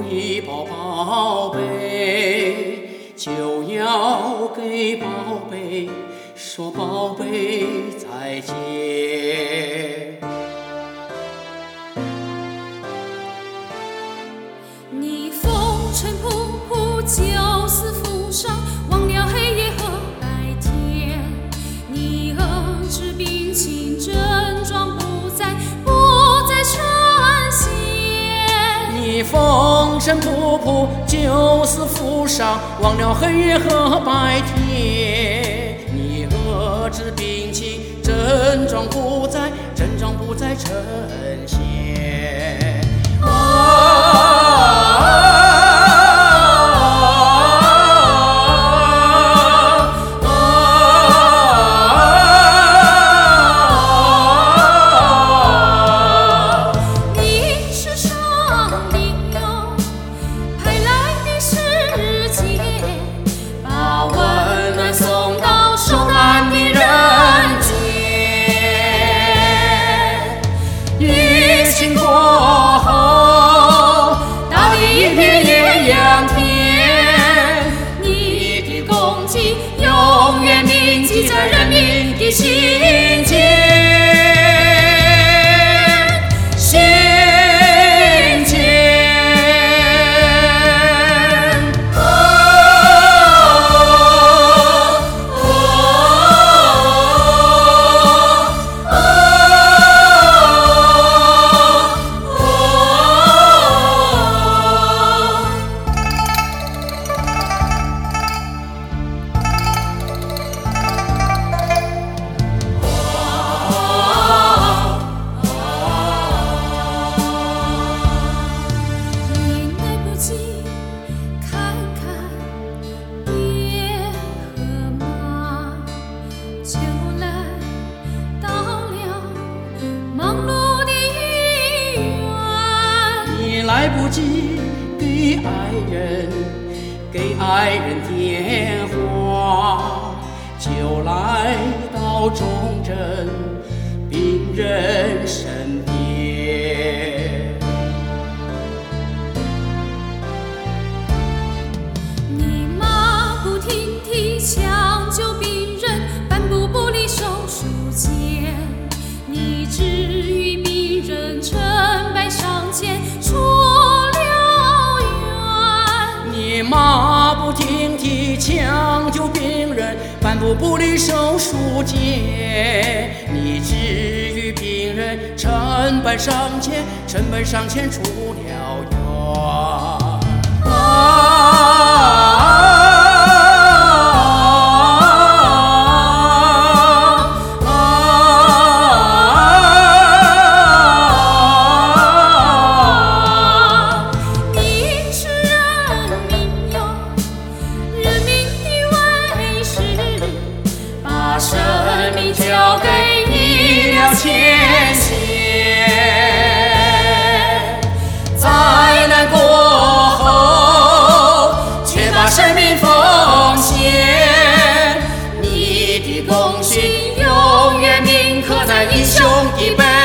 一包宝贝，就要给宝贝说宝贝再见。 你风尘仆仆，酒肆浮上，忘了黑夜和白天。你遏制病情，症状不再呈现。 你风尘仆仆，酒肆浮上，忘了黑夜和白天。你遏制病情，症状不再呈现。 永远铭记在人民的心间。 来不及给爱人电话，就来到重症病人身边。 你马不停蹄抢救病人，半步不离手术间。你治愈病人，成败尚浅，出了院。 你马不停蹄抢救病人，半步不离手术间。你治愈病人，成败尚浅，出了院。 生命交给医疗前线，灾难过后却把生命奉献。你的功勋永远铭刻在英雄的背。